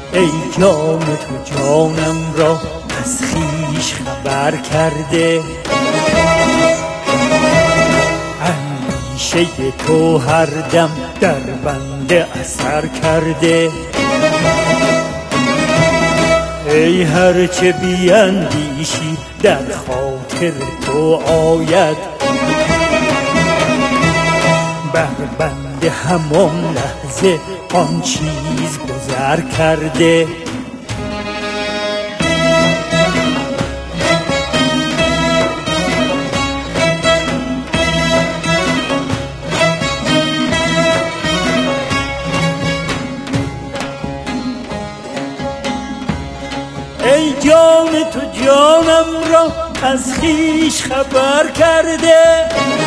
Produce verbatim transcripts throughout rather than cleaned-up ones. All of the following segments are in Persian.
ای جان تو جانم را از خویش خبر کرده، اندیشه تو هر دم در بنده اثر کرده. ای هرچه بیندیشی در خاطر تو آید، بر بنده همان لحظه آن چیز گذر کرده. ای جان تو جانم را از خویش خبر کرده،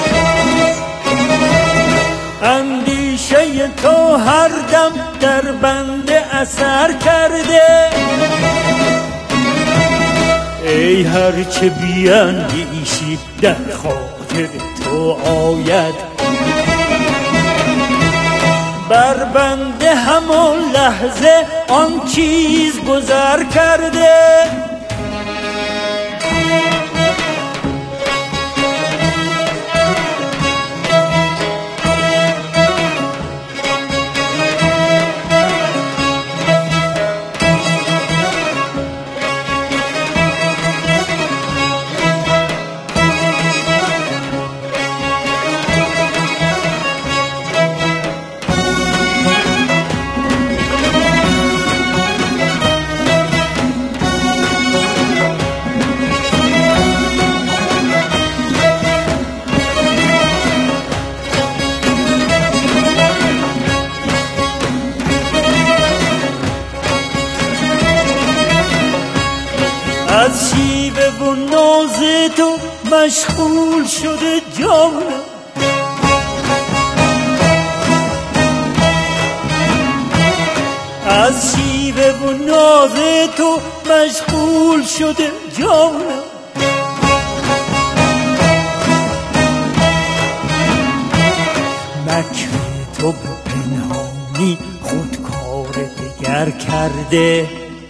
اندیشه تو هر دم در بنده اثر کرده. ای هرچه بیندیشی در خاطر تو آید، بر بنده همان لحظه آن چیز گذر کرده. از شیوه و ناز تو مشغول شده جانم، از شیوه و ناز تو مشغول شده جانم. مکر تو به پنهانی خود کار دگر کرده،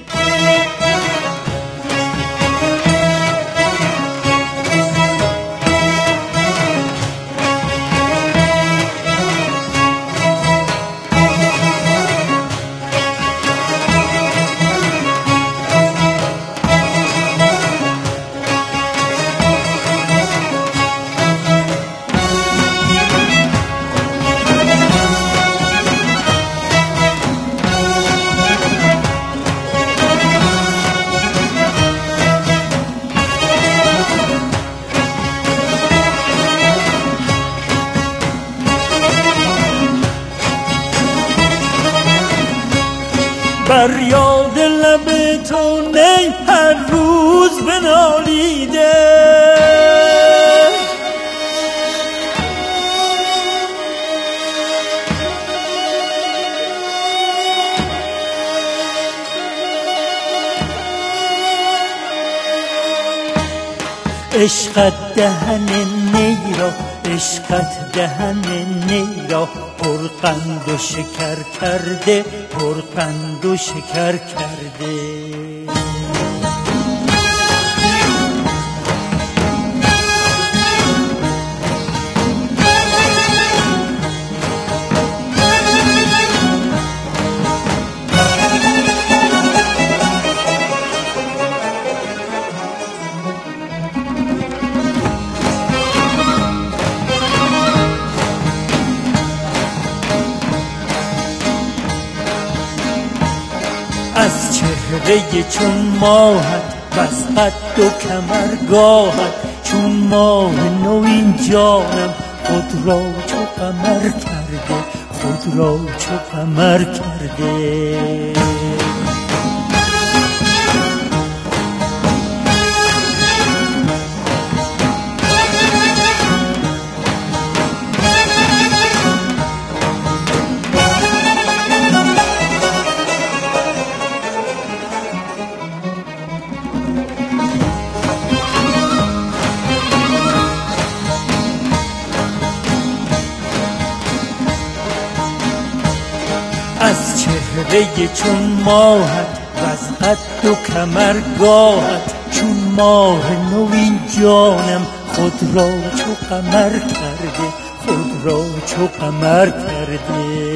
بر یاد لب تو نی هر روز بنالیده، عشقت دهن نی را، عشقت دهن نی را پر قند و شکر کرده، پر قند و شکر کرده. از چهره چون ماهت بس قد و کمرگاهت، چون ماه نوین جانم خود را چو قمر کرده، خود را چو قمر کرده. از چهره چون ماهت و از قد و کمرگاهت چون ماه نوین جانم خود را چو قمر کرده، خود را چو قمر کرده.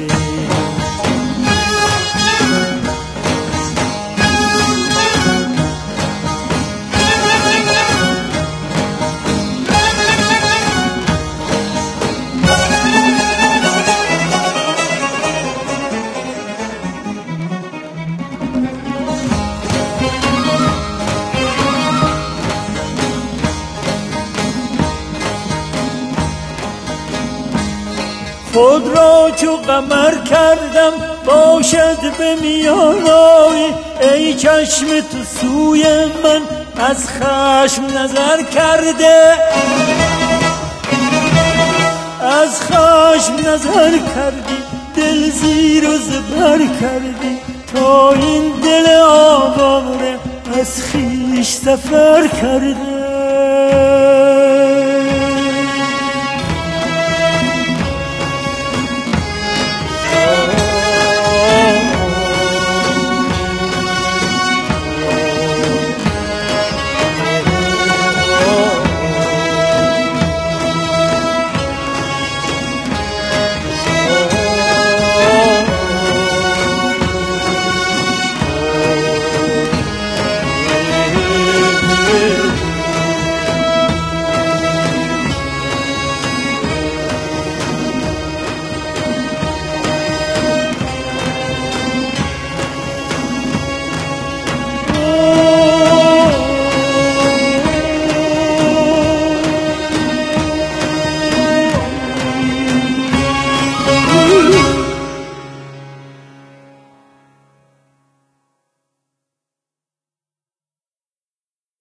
خود را چو قمر کردم باشد به میان آی، ای چشم تو سوی من از خشم نظر کرده، از خشم نظر کردی دل زیر و زبر کردی، تا این دل آواره از خویش سفر کرده.